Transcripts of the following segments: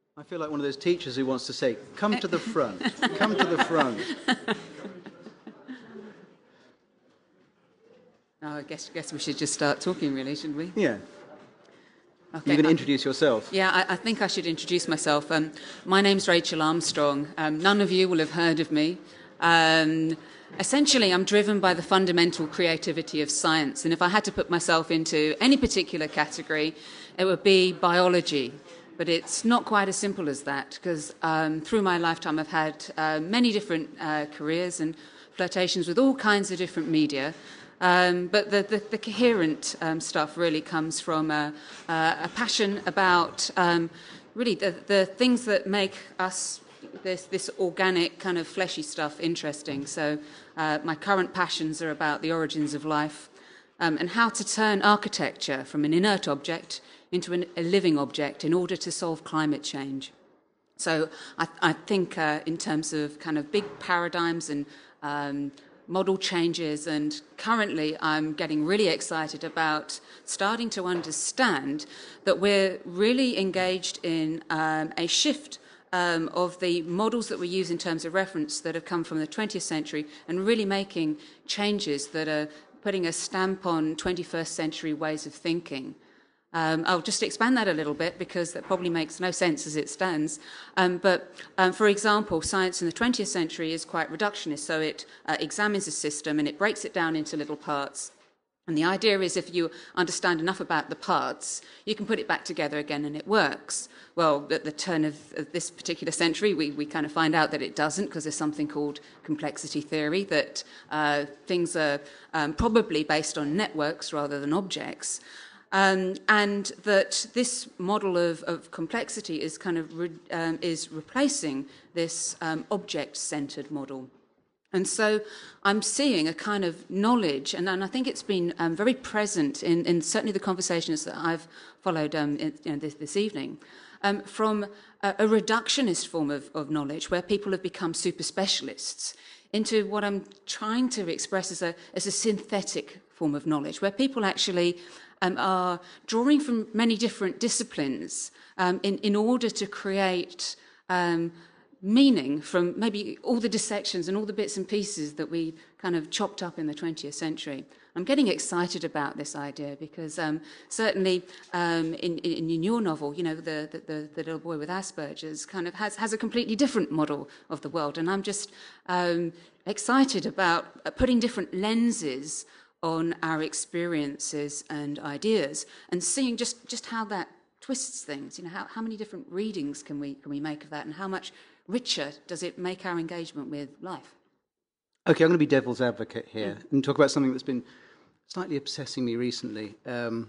I feel like one of those teachers who wants to say, come to the front, come to the front. Oh, I guess we should just start talking, really, shouldn't we? Yeah. Okay, You're going to introduce yourself. Yeah, I think I should introduce myself. My name's Rachel Armstrong. None of you will have heard of me. Essentially, I'm driven by the fundamental creativity of science, and if I had to put myself into any particular category, it would be biology. But it's not quite as simple as that, because through my lifetime I've had many different careers and flirtations with all kinds of different media. But the coherent stuff really comes from a passion about really the things that make us, this organic kind of fleshy stuff, interesting. So my current passions are about the origins of life and how to turn architecture from an inert object into a living object in order to solve climate change. So I think in terms of kind of big paradigms and model changes, and currently I'm getting really excited about starting to understand that we're really engaged in a shift of the models that we use in terms of reference that have come from the 20th century and really making changes that are putting a stamp on 21st century ways of thinking. I'll just expand that a little bit because that probably makes no sense as it stands. But for example, science in the 20th century is quite reductionist. So it examines a system and it breaks it down into little parts. And the idea is if you understand enough about the parts, you can put it back together again and it works. Well, at the turn of this particular century, we kind of find out that it doesn't, because there's something called complexity theory, that things are probably based on networks rather than objects. And that this model of complexity is kind of is replacing this object-centered model. And so I'm seeing a kind of knowledge, and I think it's been very present in certainly the conversations that I've followed this evening, from a reductionist form of knowledge where people have become super specialists into what I'm trying to express as a synthetic form of knowledge, where people actually are drawing from many different disciplines in order to create meaning from maybe all the dissections and all the bits and pieces that we kind of chopped up in the 20th century. I'm getting excited about this idea because certainly in your novel, you know, the little boy with Asperger's kind of has a completely different model of the world, and I'm just excited about putting different lenses on our experiences and ideas and seeing just how that twists things. You know, how many different readings can we make of that, and how much richer does it make our engagement with life? Okay, I'm going to be devil's advocate here and talk about something that's been slightly obsessing me recently. The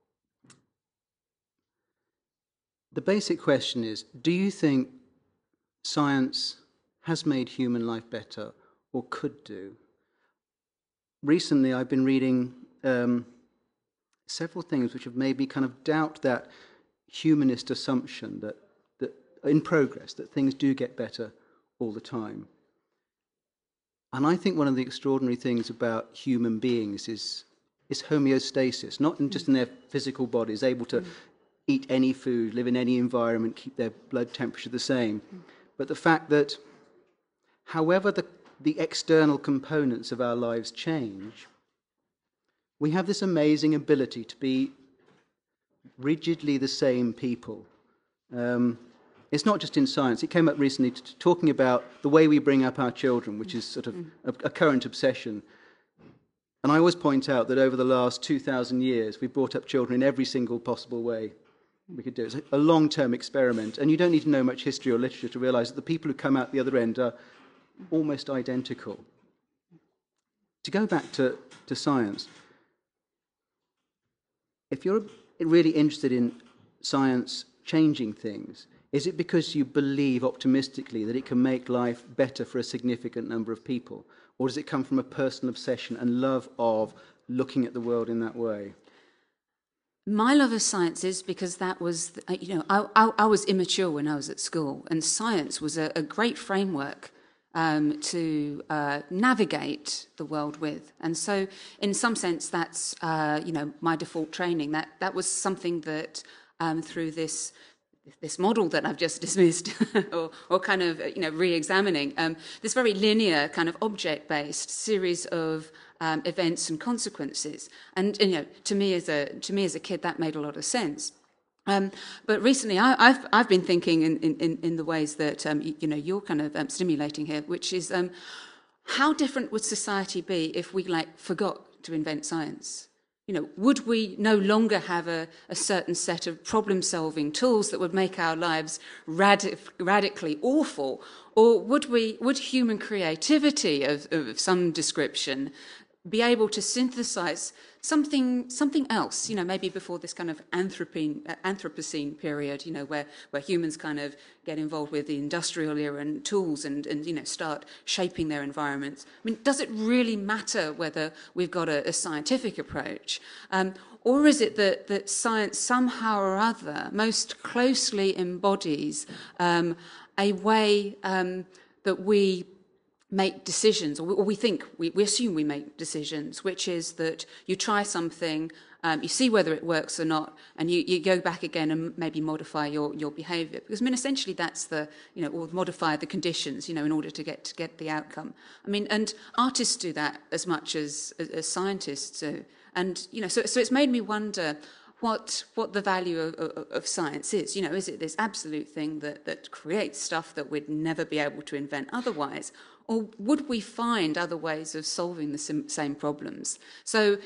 basic question is, do you think science has made human life better or could do? Recently, I've been reading several things which have made me kind of doubt that humanist assumption that in progress, that things do get better all the time. And I think one of the extraordinary things about human beings is homeostasis, not just in their physical bodies, able to eat any food, live in any environment, keep their blood temperature the same, but the fact that however the external components of our lives change, we have this amazing ability to be rigidly the same people. It's not just in science. It came up recently talking about the way we bring up our children, which is sort of a current obsession. And I always point out that over the last 2,000 years, we've brought up children in every single possible way we could do. It's a long-term experiment. And you don't need to know much history or literature to realize that the people who come out the other end are almost identical. To go back to science, if you're really interested in science changing things, is it because you believe optimistically that it can make life better for a significant number of people? Or does it come from a personal obsession and love of looking at the world in that way? My love of science is because that was, I was immature when I was at school, and science was a great framework to navigate the world with. And so in some sense, that's, my default training. That was something that through this this model that I've just dismissed, or kind of re-examining this very linear kind of object-based series of events and consequences. And to me as a kid, that made a lot of sense. But recently, I've been thinking in the ways that you're kind of stimulating here, which is how different would society be if we forgot to invent science? Would we no longer have a certain set of problem-solving tools that would make our lives radically awful? Or would human creativity of some description be able to synthesize something else, maybe before this kind of Anthropocene period, where humans kind of get involved with the industrial era and tools and start shaping their environments. I mean, does it really matter whether we've got a scientific approach? Or is it that science somehow or other most closely embodies a way that we make decisions, or we assume we make decisions, which is that you try something, you see whether it works or not, and you go back again and maybe modify your behaviour. Because essentially that's or modify the conditions, in order to get the outcome. And artists do that as much as scientists do, and so it's made me wonder what the value of science is. Is it this absolute thing that creates stuff that we'd never be able to invent otherwise? Or would we find other ways of solving the same problems? So,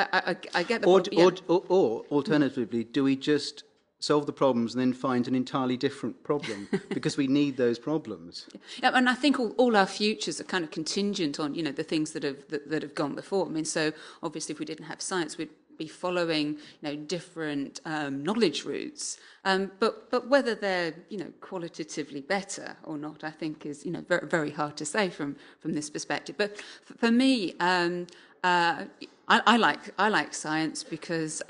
I get the point. Or alternatively, do we just solve the problems and then find an entirely different problem because we need those problems? Yeah, and I think all our futures are kind of contingent on, the things that have gone before. So obviously, if we didn't have science, we'd be following different knowledge routes, but whether they're qualitatively better or not, I think is very, very hard to say from this perspective. But for me, I like science because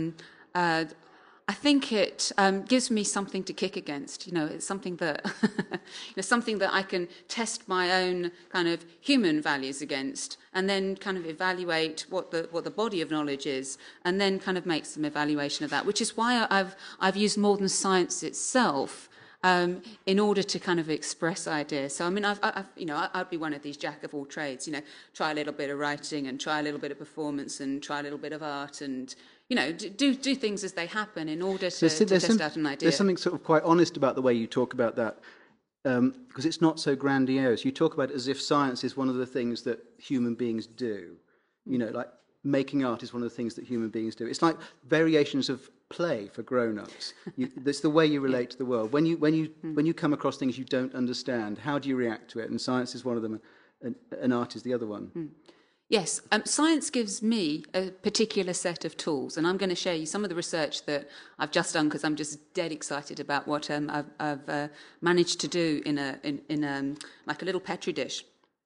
I think it gives me something to kick against. It's something that something that I can test my own kind of human values against, and then kind of evaluate what the body of knowledge is, and then kind of make some evaluation of that. Which is why I've used modern science itself in order to kind of express ideas. So I'd be one of these jack of all trades. Try a little bit of writing and try a little bit of performance and try a little bit of art and do things as they happen in order to test out an idea. There's something sort of quite honest about the way you talk about that, because it's not so grandiose. You talk about it as if science is one of the things that human beings do. Like making art is one of the things that human beings do. It's like variations of play for grown-ups. That's the way you relate to the world. When you come across things you don't understand, how do you react to it? And science is one of them, and art is the other one. Yes, science gives me a particular set of tools, and I'm going to show you some of the research that I've just done because I'm just dead excited about what I've managed to do in like a little petri dish.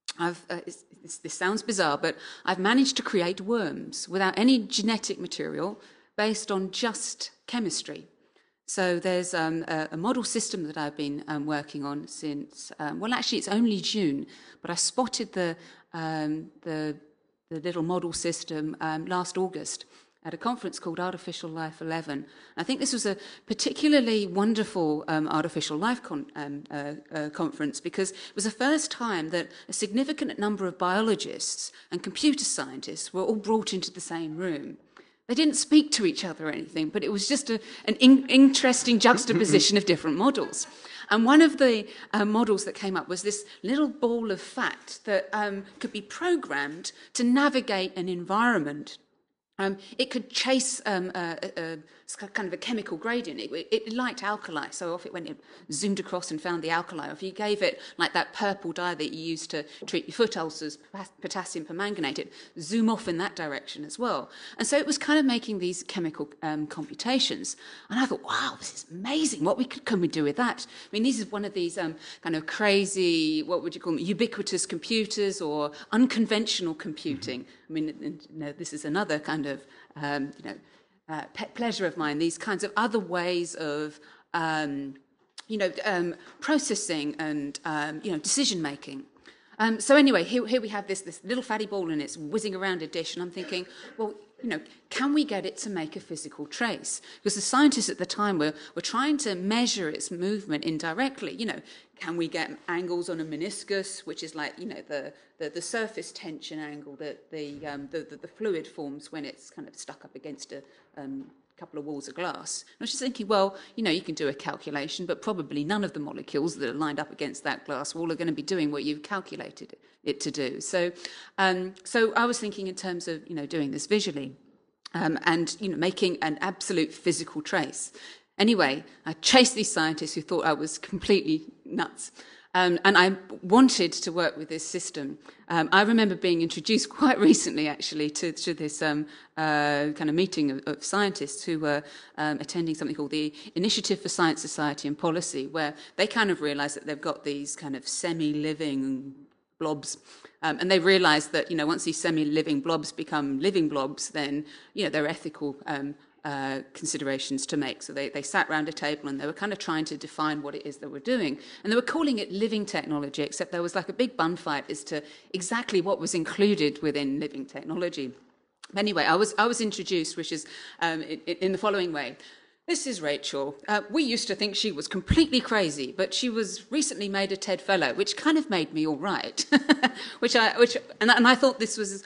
This sounds bizarre, but I've managed to create worms without any genetic material, based on just chemistry. So there's a model system that I've been working on since actually it's only June, but I spotted the little model system last August at a conference called Artificial Life 11. I think this was a particularly wonderful artificial life conference because it was the first time that a significant number of biologists and computer scientists were all brought into the same room. They didn't speak to each other or anything, but it was just an interesting juxtaposition of different models. And one of the models that came up was this little ball of fat that could be programmed to navigate an environment. It could chase kind of a chemical gradient. It liked alkali, so off it went. It zoomed across and found the alkali. Or if you gave it like that purple dye that you use to treat your foot ulcers, potassium permanganate, it zoom off in that direction as well. And so it was kind of making these chemical computations. And I thought, wow, this is amazing. What can we do with that? I mean, this is one of these kind of crazy, what would you call them, ubiquitous computers or unconventional computing. I mean, this is another kind of, pet pleasure of mine, these kinds of other ways of, processing and, decision making. So anyway, here we have this little fatty ball and it's whizzing around a dish, and I'm thinking, well, can we get it to make a physical trace? Because the scientists at the time were trying to measure its movement indirectly. Can we get angles on a meniscus, which is like, the surface tension angle that the fluid forms when it's kind of stuck up against a couple of walls of glass. And I was just thinking, well, you can do a calculation, but probably none of the molecules that are lined up against that glass wall are going to be doing what you've calculated it to do. So I was thinking in terms of, doing this visually, and, making an absolute physical trace. Anyway, I chased these scientists who thought I was completely nuts. And I wanted to work with this system. I remember being introduced quite recently, actually, to this kind of meeting of scientists who were attending something called the Initiative for Science, Society and Policy, where they kind of realised that they've got these kind of semi-living blobs. And they realised that, once these semi-living blobs become living blobs, then, there are ethical considerations to make. So they sat around a table and they were kind of trying to define what it is that we're doing. And they were calling it living technology, except there was like a big bun fight as to exactly what was included within living technology. Anyway, I was introduced, which is in the following way. This is Rachel. We used to think she was completely crazy, but she was recently made a TED Fellow, which kind of made me all right. And I thought this was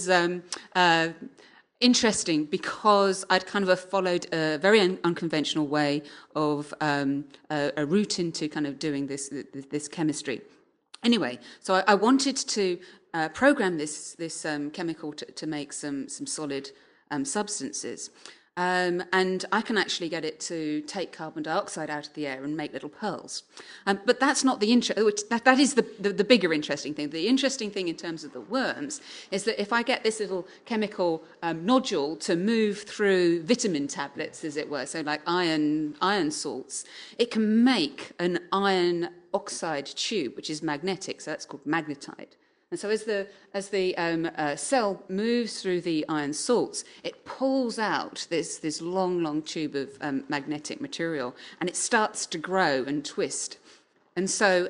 interesting because I'd kind of followed a very unconventional way of a route into kind of doing this chemistry. Anyway, so I wanted to program this chemical to make some solid substances. And I can actually get it to take carbon dioxide out of the air and make little pearls. But that's not the that is the bigger interesting thing. The interesting thing in terms of the worms is that if I get this little chemical nodule to move through vitamin tablets, as it were, so like iron salts, it can make an iron oxide tube, which is magnetic, so that's called magnetite. And so as the cell moves through the iron salts, it pulls out this long tube of magnetic material, and it starts to grow and twist. And so,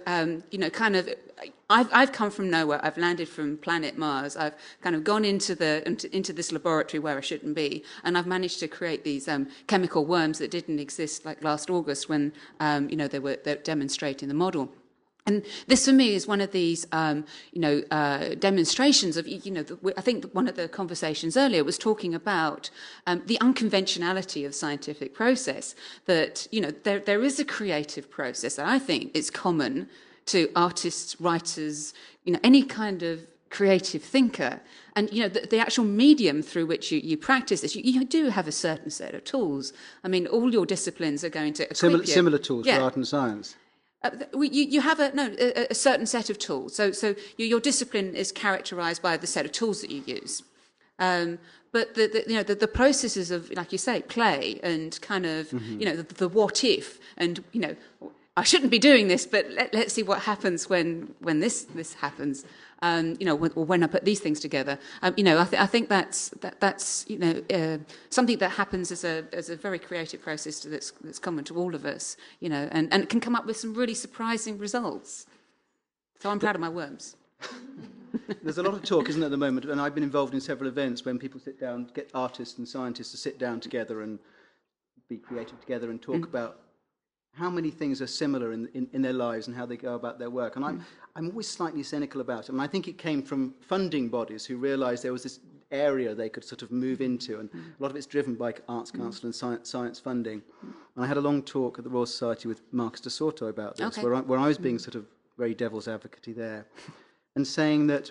I've come from nowhere. I've landed from planet Mars. I've kind of gone into this laboratory where I shouldn't be, and I've managed to create these chemical worms that didn't exist like last August when they were demonstrating the model. And this, for me, is one of these, demonstrations of, I think one of the conversations earlier was talking about the unconventionality of scientific process, that, there is a creative process that I think is common to artists, writers, any kind of creative thinker. And, the actual medium through which you practice this, you do have a certain set of tools. I mean, all your disciplines are going to equip you. Similar tools for art and science. You have a certain set of tools. So your discipline is characterised by the set of tools that you use. But the processes of, like you say, play and kind of the what if, and I shouldn't be doing this, but let's see what happens when this happens. When I put these things together, I think that's something that happens as a very creative process that's common to all of us, and it can come up with some really surprising results. So I'm proud of my worms. There's a lot of talk, isn't there, at the moment, and I've been involved in several events when people sit down, get artists and scientists to sit down together and be creative together and talk about how many things are similar in their lives and how they go about their work. And I'm always slightly cynical about it. And I think it came from funding bodies who realised there was this area they could sort of move into. And a lot of it's driven by Arts Council and science funding. And I had a long talk at the Royal Society with Marcus de Soto about this, where I was being sort of very devil's advocate there, and saying that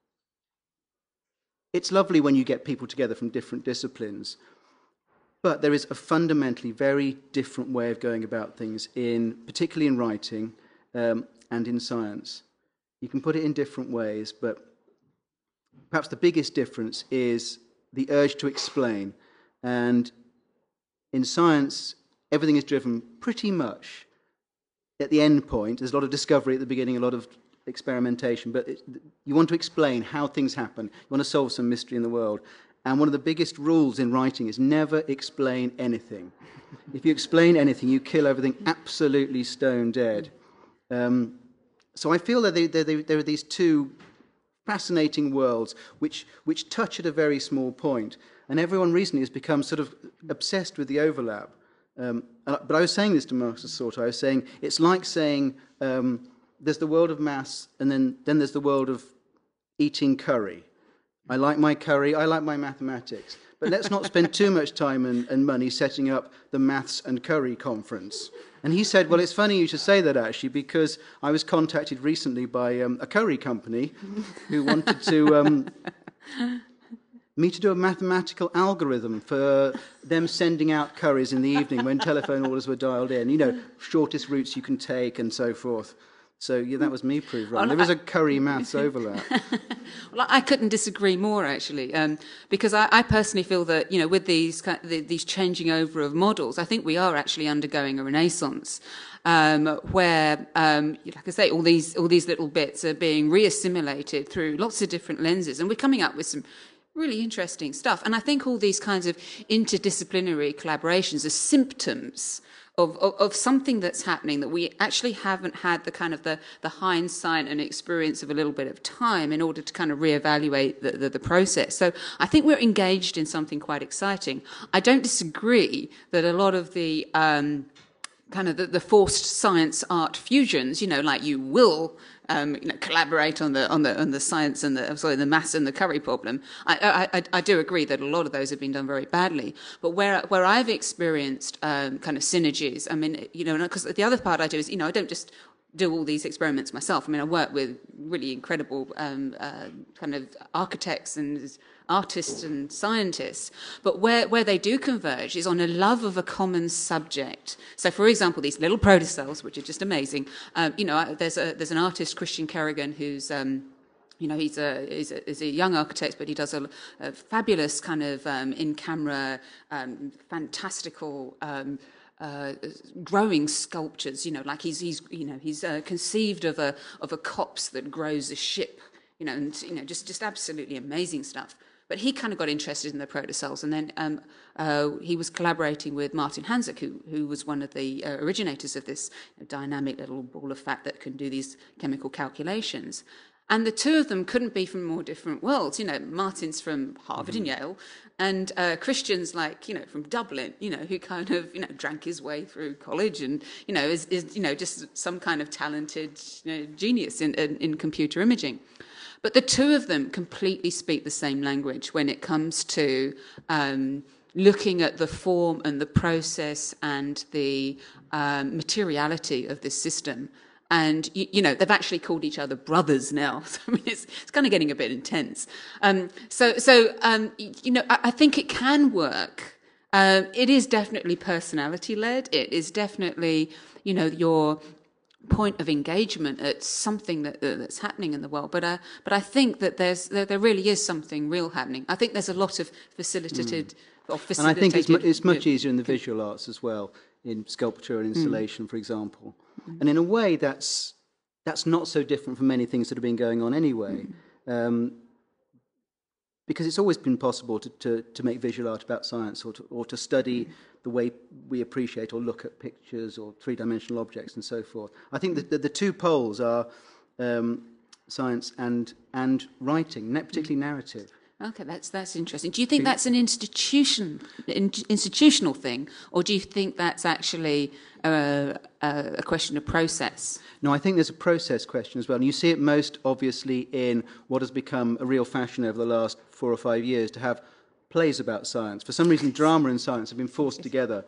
it's lovely when you get people together from different disciplines, but there is a fundamentally very different way of going about things, particularly in writing and in science. You can put it in different ways, but perhaps the biggest difference is the urge to explain. And in science, everything is driven pretty much at the end point. There's a lot of discovery at the beginning, a lot of experimentation, but you want to explain how things happen. You want to solve some mystery in the world. And one of the biggest rules in writing is never explain anything. If you explain anything, you kill everything absolutely stone dead. So I feel that there are these two fascinating worlds which touch at a very small point, and everyone recently has become sort of obsessed with the overlap. But I was saying this to Marcus Sauter. I was saying it's like saying there's the world of maths, and then there's the world of eating curry. I like my curry, I like my mathematics. But let's not spend too much time and money setting up the Maths and Curry conference. And he said, well, it's funny you should say that, actually, because I was contacted recently by a curry company who wanted to me to do a mathematical algorithm for them sending out curries in the evening when telephone orders were dialed in. You know, shortest routes you can take and so forth. So yeah, that was me proved wrong. There was a curry maths overlap. Well, I couldn't disagree more, actually, because I personally feel that, you know, with these changing over of models, I think we are actually undergoing a renaissance where, like I say, all these little bits are being reassimilated through lots of different lenses, and we're coming up with some really interesting stuff. And I think all these kinds of interdisciplinary collaborations are symptoms of something that's happening that we actually haven't had the kind of the hindsight and experience of a little bit of time in order to kind of reevaluate the process. So I think we're engaged in something quite exciting. I don't disagree that a lot of the kind of the forced science art fusions, you know, like you will collaborate on the science and the maths and the curry problem. I do agree that a lot of those have been done very badly. But where I've experienced kind of synergies, I mean, you know, because the other part I do is, you know, I don't just do all these experiments myself. I mean, I work with really incredible kind of architects and artists and scientists, but where they do converge is on a love of a common subject. So, for example, these little protocells, which are just amazing. You know, there's an artist, Christian Kerrigan, who's you know, he's a young architect, but he does a fabulous kind of in-camera, fantastical. Growing sculptures, you know, like he's conceived of a copse that grows a ship, you know, and you know, just absolutely amazing stuff. But he kind of got interested in the protocells, and then he was collaborating with Martin Hanzik, who was one of the originators of this dynamic little ball of fat that can do these chemical calculations. And the two of them couldn't be from more different worlds. You know, Martin's from Harvard and Yale, and Christian's like, you know, from Dublin, you know, who kind of, you know, drank his way through college and, you know, is you know, just some kind of talented, you know, genius in computer imaging. But the two of them completely speak the same language when it comes to looking at the form and the process and the materiality of this system. And, you know, they've actually called each other brothers now. So, I mean, it's kind of getting a bit intense. You know, I think it can work. It is definitely personality-led. It is definitely, you know, your point of engagement at something that's happening in the world. But I think that there really is something real happening. I think there's a lot of facilitated or facilitated. And I think it's much easier in the visual arts as well, in sculpture and installation, for example. And in a way, that's not so different from many things that have been going on anyway. Because it's always been possible to make visual art about science or to study the way we appreciate or look at pictures or three-dimensional objects and so forth. I think that the two poles are science and writing, particularly narrative. Okay, that's interesting. Do you think that's an institutional thing, or do you think that's actually a question of process? No, I think there's a process question as well. And you see it most obviously in what has become a real fashion over the last 4 or 5 years to have plays about science. For some reason, drama and science have been forced together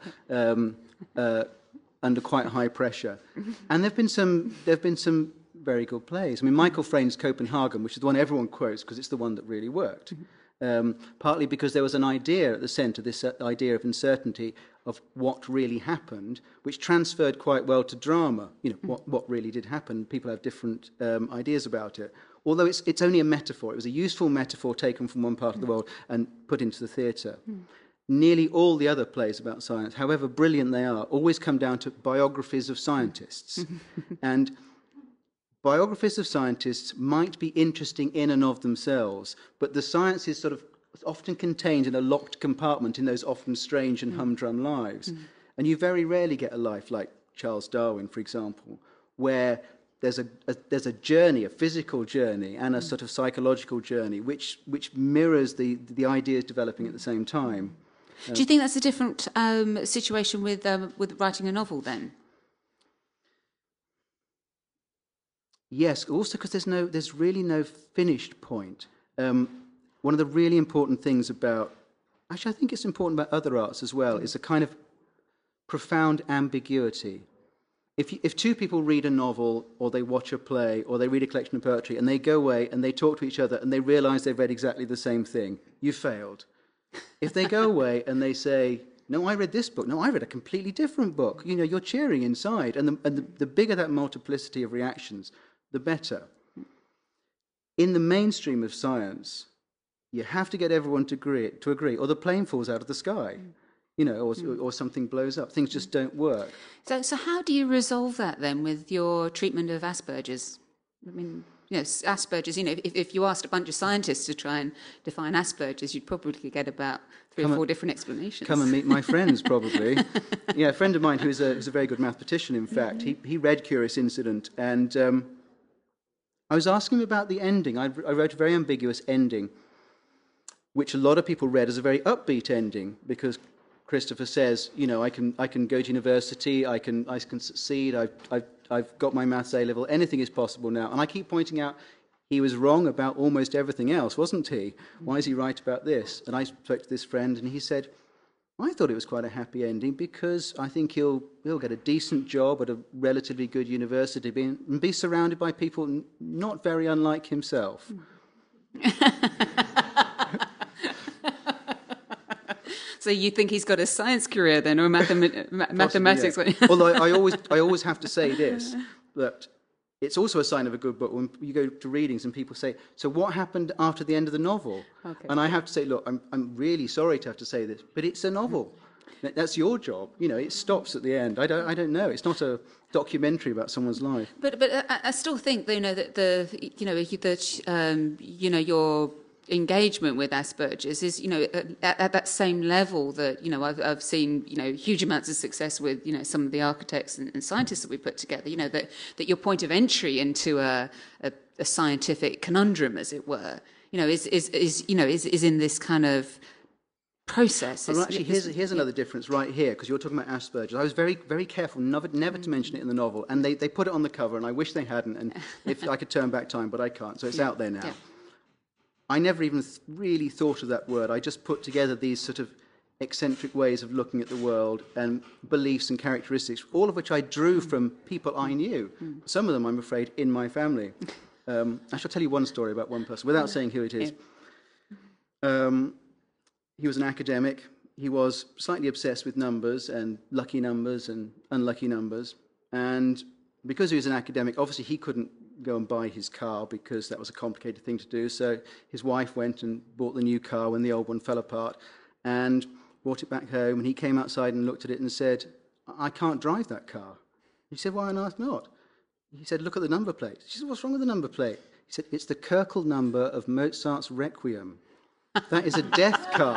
under quite high pressure. And there have been some very good plays. I mean, Michael Frayn's Copenhagen, which is the one everyone quotes because it's the one that really worked. Partly because there was an idea at the centre, this idea of uncertainty of what really happened, which transferred quite well to drama. You know, what really did happen. People have different ideas about it. Although it's only a metaphor. It was a useful metaphor taken from one part of the world and put into the theatre. Nearly all the other plays about science, however brilliant they are, always come down to biographies of scientists. And biographies of scientists might be interesting in and of themselves, but the science is sort of often contained in a locked compartment in those often strange and humdrum lives. And you very rarely get a life like Charles Darwin, for example, where there's a journey, a physical journey, and a sort of psychological journey, which mirrors the ideas developing at the same time. Do you think that's a different situation with writing a novel then? Yes, also because there's really no finished point. One of the really important things about, actually I think it's important about other arts as well, is a kind of profound ambiguity. If two people read a novel, or they watch a play, or they read a collection of poetry, and they go away and they talk to each other and they realise they've read exactly the same thing, you failed. If they go away and they say, no, I read this book, no, I read a completely different book, you're cheering inside. And the bigger that multiplicity of reactions, the better. In the mainstream of science, you have to get everyone to agree, or the plane falls out of the sky, or something blows up. Things just don't work. So how do you resolve that then with your treatment of Asperger's? I mean, Asperger's, if you asked a bunch of scientists to try and define Asperger's, you'd probably get about three or four different explanations. Come and meet my friends, probably. Yeah, a friend of mine who's a very good mathematician, in fact, he read Curious Incident, and I was asking him about the ending. I wrote a very ambiguous ending, which a lot of people read as a very upbeat ending, because Christopher says, I can go to university, I can succeed, I've got my maths A-level, anything is possible now. And I keep pointing out he was wrong about almost everything else, wasn't he? Why is he right about this? And I spoke to this friend, and he said, I thought it was quite a happy ending, because I think he'll get a decent job at a relatively good university and be surrounded by people not very unlike himself. So you think he's got a science career then, or mathematics? Yeah. Although I always have to say this, that it's also a sign of a good book when you go to readings and people say, so what happened after the end of the novel? Okay. And I have to say, look, I'm really sorry to have to say this, but it's a novel. That's your job. It stops at the end. I don't know. It's not a documentary about someone's life. But I still think that your engagement with Asperger's is at that same level that I've seen huge amounts of success with some of the architects and scientists that we put together. That your point of entry into a scientific conundrum, as it were, is in this kind of process. Well, actually, here's another difference right here, because you're talking about Asperger's. I was very, very careful never to mention it in the novel, and they put it on the cover, and I wish they hadn't. And if I could turn back time, but I can't, so it's out there now. Yeah. I never even really thought of that word. I just put together these sort of eccentric ways of looking at the world and beliefs and characteristics, all of which I drew from people I knew. Some of them, I'm afraid, in my family. I shall tell you one story about one person, without saying who it is. He was an academic. He was slightly obsessed with numbers and lucky numbers and unlucky numbers. And because he was an academic, obviously he couldn't go and buy his car because that was a complicated thing to do. So his wife went and bought the new car when the old one fell apart and brought it back home. And he came outside and looked at it and said, I can't drive that car. He said, why on earth not? He said, look at the number plate. She said, what's wrong with the number plate? He said, it's the Kirkle number of Mozart's Requiem. That is a death car.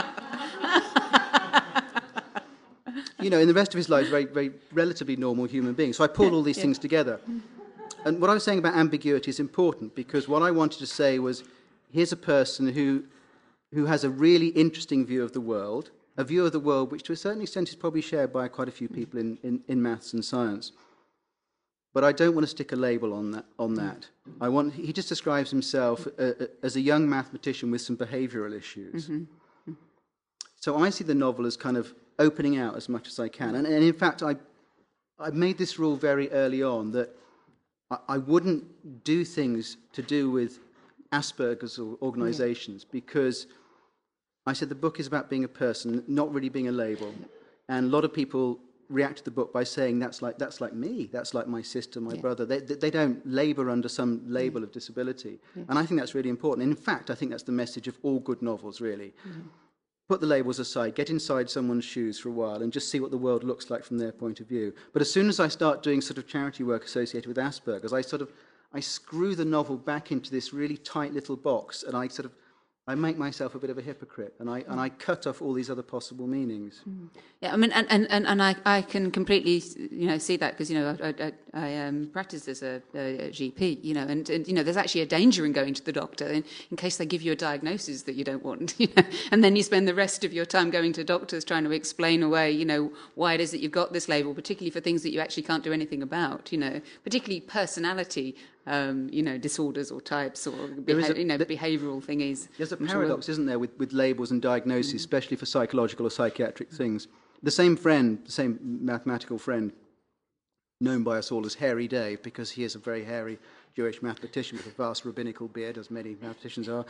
In the rest of his life, very, very relatively normal human being. So I pulled all these things together. And what I was saying about ambiguity is important, because what I wanted to say was, here's a person who has a really interesting view of the world, a view of the world which to a certain extent is probably shared by quite a few people in maths and science. But I don't want to stick a label on that. He just describes himself as a young mathematician with some behavioural issues. Mm-hmm. So I see the novel as kind of opening out as much as I can. And in fact, I made this rule very early on that I wouldn't do things to do with Asperger's or organisations, because I said the book is about being a person, not really being a label. And a lot of people react to the book by saying that's like me, that's like my sister, my brother. They don't labour under some label of disability. Yeah. And I think that's really important. And in fact, I think that's the message of all good novels, really. Mm-hmm. Put the labels aside, get inside someone's shoes for a while and just see what the world looks like from their point of view. But as soon as I start doing sort of charity work associated with Asperger's, I screw the novel back into this really tight little box, and I sort of I make myself a bit of a hypocrite, and I cut off all these other possible meanings. Yeah, I mean, and I can completely, see that, because, I practice as a GP, and there's actually a danger in going to the doctor in case they give you a diagnosis that you don't want, and then you spend the rest of your time going to doctors trying to explain away, why it is that you've got this label, particularly for things that you actually can't do anything about, particularly personality disorders or types or behavioural thingies. There's a paradox, isn't there, with labels and diagnoses, especially for psychological or psychiatric things. The same mathematical friend, known by us all as Hairy Dave, because he is a very hairy Jewish mathematician with a vast rabbinical beard, as many mathematicians are,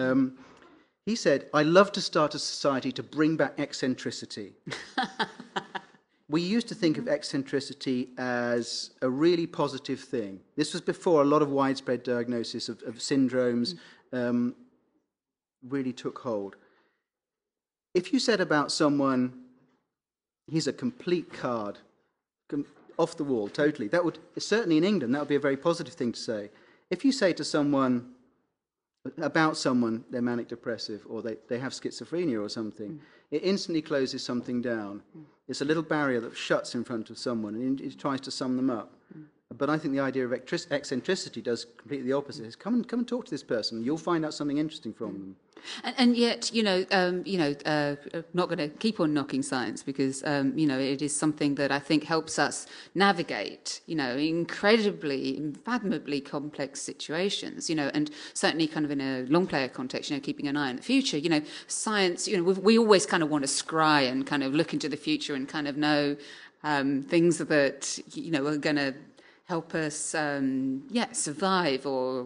he said, "I love to start a society to bring back eccentricity." We used to think of eccentricity as a really positive thing. This was before a lot of widespread diagnosis of syndromes really took hold. If you said about someone, he's a complete card, off the wall, totally, that would, certainly in England, that would be a very positive thing to say. If you say to someone, about someone, they're manic depressive or they have schizophrenia or something, it instantly closes something down. It's a little barrier that shuts in front of someone and it tries to sum them up. But I think the idea of eccentricity does completely the opposite. It's come and talk to this person. You'll find out something interesting from them. And yet, not going to keep on knocking science because, it is something that I think helps us navigate, incredibly, unfathomably complex situations, and certainly kind of in a long player context, keeping an eye on the future, science, we always kind of want to scry and kind of look into the future and kind of know things that, are going to help us, survive or,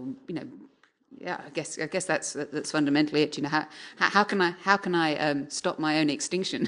I guess that's fundamentally it. How can I stop my own extinction?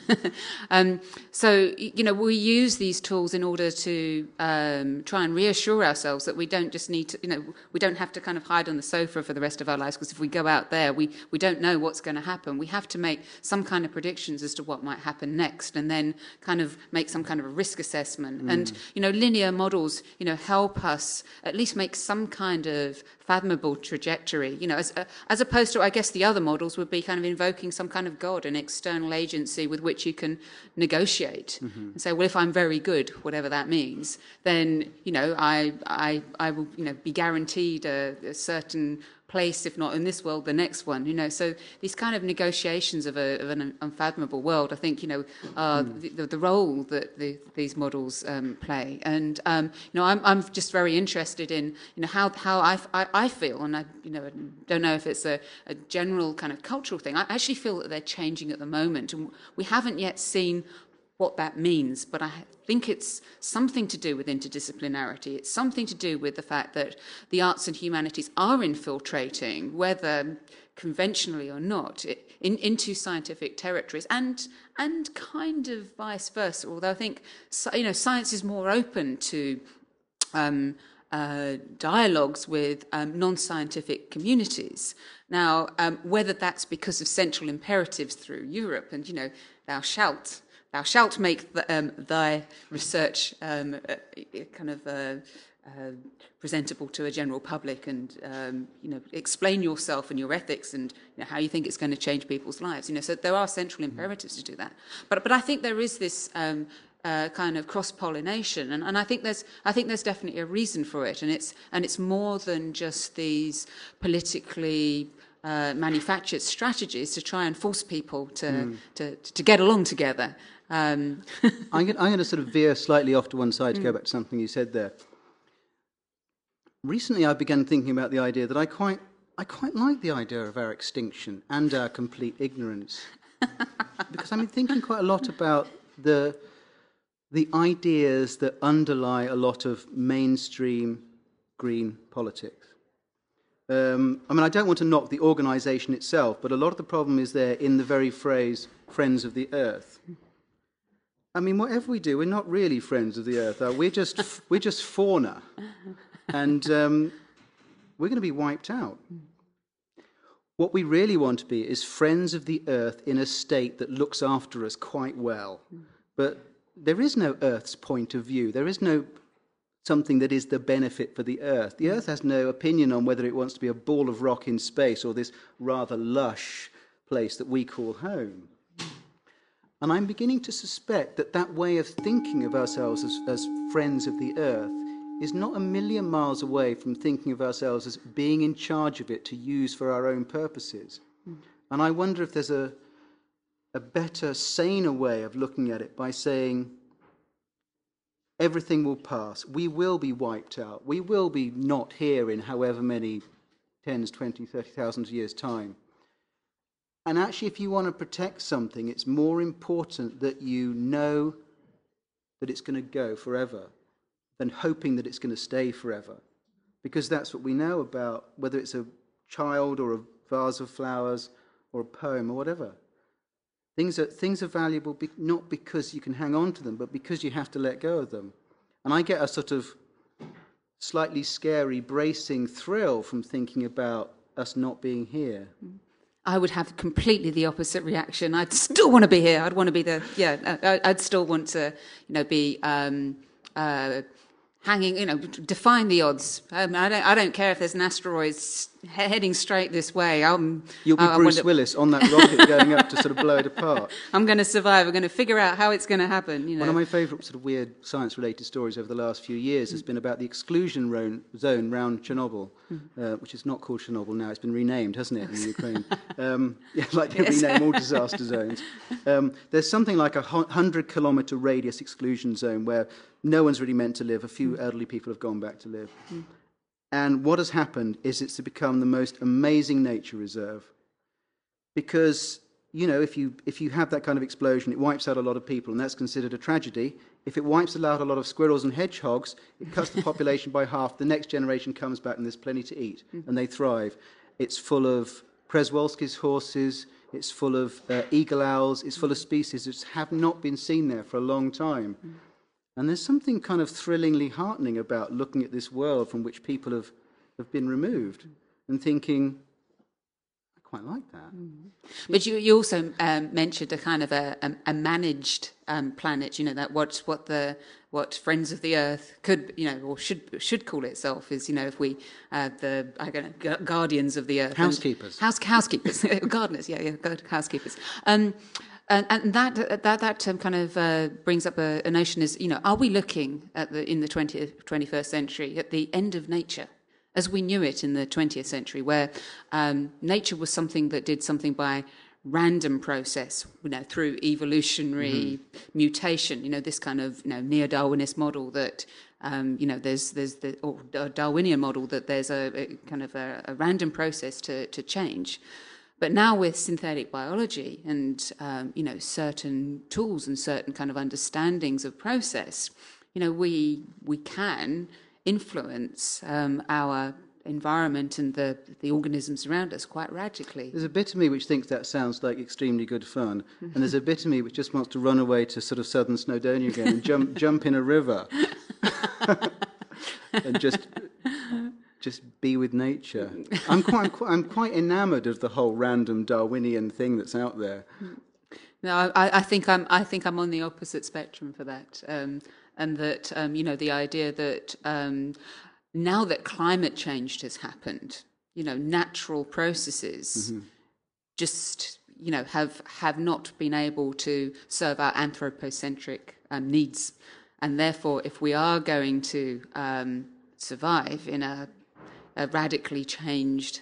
So we use these tools in order to try and reassure ourselves that we don't just need to, we don't have to kind of hide on the sofa for the rest of our lives, because if we go out there, we don't know what's going to happen. We have to make some kind of predictions as to what might happen next, and then kind of make some kind of a risk assessment. And linear models, help us at least make some kind of fathomable trajectory, as opposed to, I guess, the other models would be kind of invoking some kind of God, an external agency with which you can negotiate and say, well, if I'm very good, whatever that means, then, I will, be guaranteed a certain place, if not in this world, the next one, so these kind of negotiations of an unfathomable world, I think, are the role that these models play. And, I'm just very interested in, how I feel, and I don't know if it's a general kind of cultural thing. I actually feel that they're changing at the moment, and we haven't yet seen what that means, but I think it's something to do with interdisciplinarity. It's something to do with the fact that the arts and humanities are infiltrating, whether conventionally or not, into scientific territories, and kind of vice versa. Although I think science is more open to dialogues with non-scientific communities. Now, whether that's because of central imperatives through Europe, and thou shalt make thy research kind of presentable to a general public, and explain yourself and your ethics and how you think it's going to change people's lives. So there are central imperatives to do that. But I think there is this kind of cross-pollination, and I think there's definitely a reason for it, and it's more than just these politically manufactured strategies to try and force people to get along together. I'm going to sort of veer slightly off to one side to go back to something you said there. Recently, I began thinking about the idea that I quite like the idea of our extinction and our complete ignorance, because I've been thinking quite a lot about the ideas that underlie a lot of mainstream green politics. I don't want to knock the organisation itself, but a lot of the problem is there in the very phrase "friends of the earth." Whatever we do, we're not really friends of the earth. We're just fauna, and we're going to be wiped out. What we really want to be is friends of the earth in a state that looks after us quite well. But there is no Earth's point of view. There is no something that is the benefit for the Earth. The Earth has no opinion on whether it wants to be a ball of rock in space or this rather lush place that we call home. And I'm beginning to suspect that that way of thinking of ourselves as friends of the Earth is not a million miles away from thinking of ourselves as being in charge of it to use for our own purposes. And I wonder if there's a better, saner way of looking at it by saying, everything will pass. We will be wiped out. We will be not here in however many 10s, 20, 30,000 years' time. And actually, if you want to protect something, it's more important that you know that it's going to go forever than hoping that it's going to stay forever. Because that's what we know about, whether it's a child or a vase of flowers or a poem or whatever. Things are valuable not because you can hang on to them, but because you have to let go of them. And I get a sort of slightly scary, bracing thrill from thinking about us not being here. I would have completely the opposite reaction. I'd still want to be here. I'd want to be I'd still want to, be hanging, defying the odds. I don't care if there's an asteroid heading straight this way. You'll be Bruce Willis on that rocket going up to sort of blow it apart. I'm going to survive. I'm going to figure out how it's going to happen. One of my favourite sort of weird science-related stories over the last few years has been about the exclusion zone around Chernobyl, which is not called Chernobyl now. It's been renamed, hasn't it, in Ukraine? Like they rename all disaster zones. There's something like 100-kilometre radius exclusion zone where no one's really meant to live. A few elderly people have gone back to live. And what has happened is it's become the most amazing nature reserve. Because, if you have that kind of explosion, it wipes out a lot of people, and that's considered a tragedy. If it wipes out a lot of squirrels and hedgehogs, it cuts the population by half. The next generation comes back and there's plenty to eat, and they thrive. It's full of Przewalski's horses, it's full of eagle owls, it's full of species that have not been seen there for a long time. And there's something kind of thrillingly heartening about looking at this world from which people have been removed and thinking, I quite like that. But you also mentioned a kind of a managed planet. That what Friends of the Earth could, or should call itself is, if we guardians of the Earth, housekeepers, housekeepers, gardeners, housekeepers. And that kind of brings up a notion: is are we looking at in the 21st century at the end of nature as we knew it in the 20th century, where nature was something that did something by random process, through evolutionary mutation. This kind of neo-Darwinist model that there's the Darwinian model that there's a kind of a random process to change. But now with synthetic biology and, certain tools and certain kind of understandings of process, we can influence our environment and the organisms around us quite radically. There's a bit of me which thinks that sounds like extremely good fun, and there's a bit of me which just wants to run away to sort of southern Snowdonia again and jump in a river and just be with nature. I'm quite enamoured of the whole random Darwinian thing that's out there. No, I think I'm on the opposite spectrum for that, and that the idea that now that climate change has happened, natural processes just have not been able to serve our anthropocentric needs, and therefore, if we are going to survive in a radically changed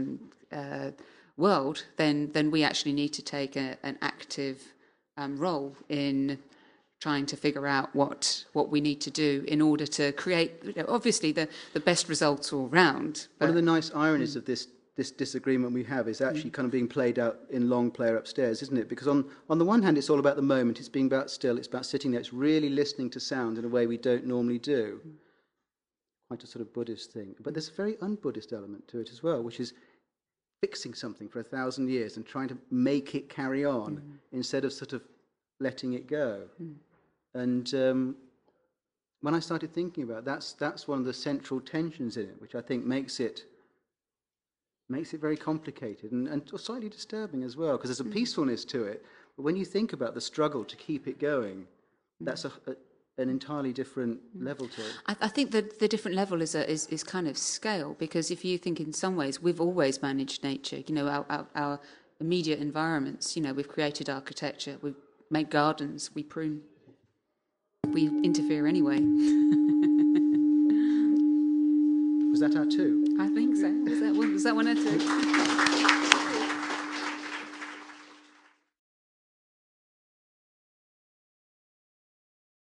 world, then we actually need to take an active role in trying to figure out what we need to do in order to create, obviously, the best results all round. One of the nice ironies of this disagreement we have is actually kind of being played out in Long Player Upstairs, isn't it? Because on the one hand, it's all about the moment. It's being about still. It's about sitting there. It's really listening to sound in a way we don't normally do. Quite a sort of Buddhist thing. But there's a very un-Buddhist element to it as well, which is fixing something for 1,000 years and trying to make it carry on instead of sort of letting it go. And when I started thinking about it, that's one of the central tensions in it, which I think makes it very complicated and slightly disturbing as well, because there's a peacefulness to it. But when you think about the struggle to keep it going, that's an entirely different level to it. I think that the different level is kind of scale, because if you think in some ways we've always managed nature, our immediate environments, we've created architecture, we've made gardens, we prune, we interfere anyway. Was that our two? I think so. Was that one or two?